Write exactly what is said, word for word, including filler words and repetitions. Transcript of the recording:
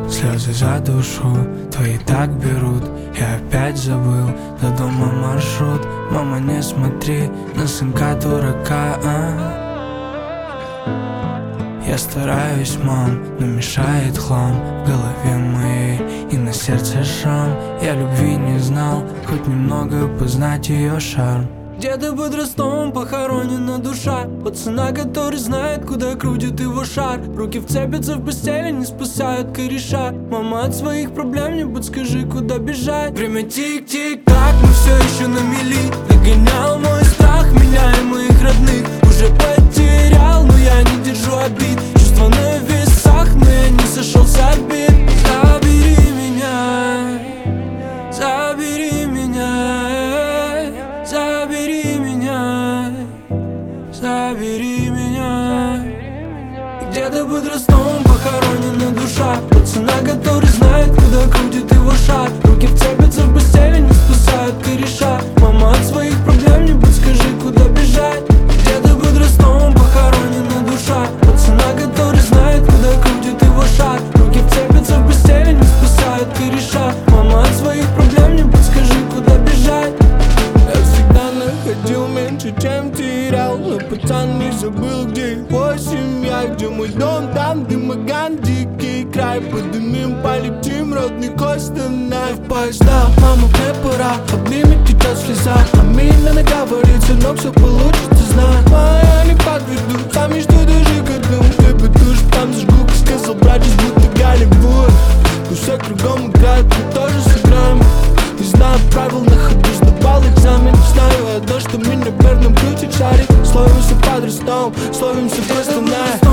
Слезы за душу твои так берут. Я опять забыл до дома маршрут. Мама, не смотри на сынка дурака, а? Я стараюсь, мам, но мешает хлам в голове моей и на сердце шрам. Я любви не знал, хоть немного познать ее шарм. Где-то под Ростовом похоронена душа пацана, который знает, куда крутит его шар. Руки вцепятся в постели, не спасают кореша. Мама, от своих проблем не подскажи, куда бежать. Время тик-тик-так, мы все еще на мели. Догонял мой страх, меня и моих родных уже потерял, но я не держу обид. Чувства на весах, но я не сошел с орбит. Забери меня, забери меня, забери меня, забери меня. Где-то под Ростовом похоронена душа пацана, который знает, куда крутит его шар. Руки вцепятся в постели, не спасают кореша. Мама, от своих проблем не подскажи, куда бежать. Где-то под Ростовом похоронена душа пацана, который знает, куда крутит его шар. Руки вцепятся в постели, не спасают кореша. Мама, от своих проблем не подскажи, куда бежать. Я всегда находил меньше, чем терял, но пацан не забыл, где его семья. Где мой дом, там, где Маган, дикий край. Подымем, полетим, родный Костанай. В поезда, мама, мне пора, обнимет тебя слеза. А меня наговорит, сынок, все получится, знай. Моя не подведу, сами что даже году. Выпить душ, там зажгу, как сказал братец, будто Голливуд. Пусть все кругом играют, мы тоже сыграем. Не знаю правил, на ходу сдавал экзамен. Знаю одно, что меня верным крутит шарик. Словимся под Ростовом, словимся просто на